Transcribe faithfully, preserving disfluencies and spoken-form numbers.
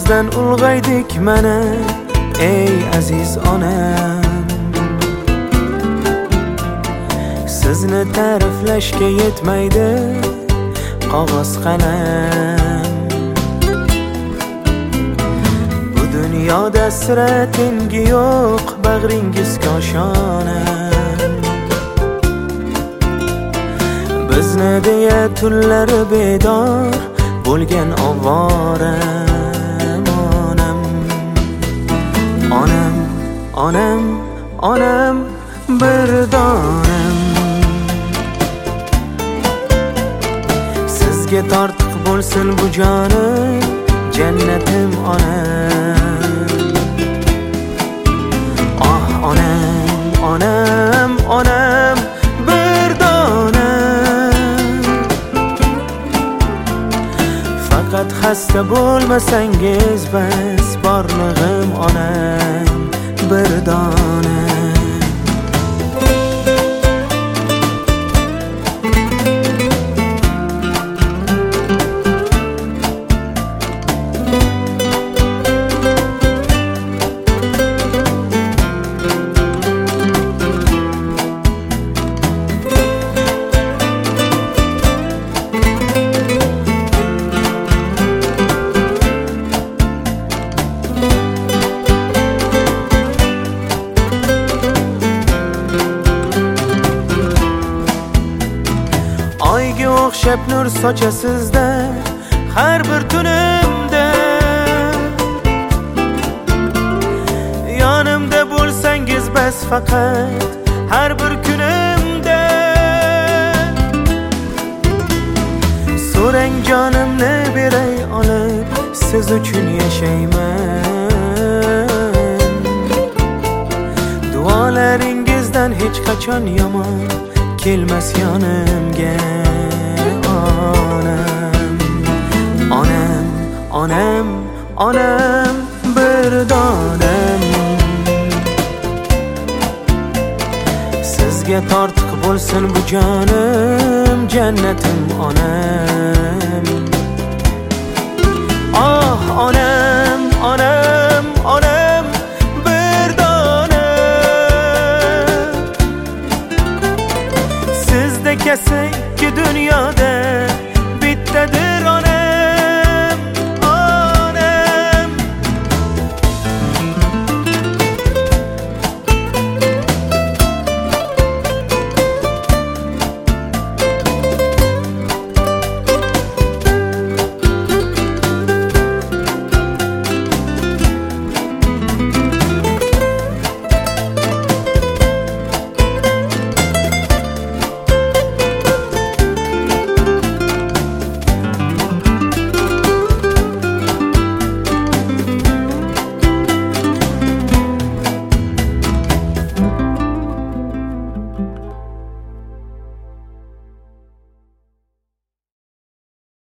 sizdan ulg'aydik mana ey aziz onam. Sizni ta'riflashga yetmaydi qog'oz qalam. Bu dunyoda sira tengi yo'q bag'ringiz koshonam. Bizni deya tunlari bedor bo'lgan ovoram onam. Onam, onam, onam bir donam. Sizga tortiq bo'lsin bu jonim, jannatim onam. Oh onam, onam, onam bir donam. Faqat xasta bo'lmasangiz bas, borlig'im onam bir donam. Oyga o'xshab nur sochasizda har bir tunimda. Yonimda bo'lsangiz bas faqat har bir kunimda. So'rang jonimni beray olib, siz uchun yashayman. Duolaringizdan hech qachon yomon kelmas yonimga onam. Onam, onam, onam bir donam. Sizga tortiq bo'lsin bu jonim, jannatim onam. Oh onam, onam, onam bir donam. Sizdek esa ikki dunyoda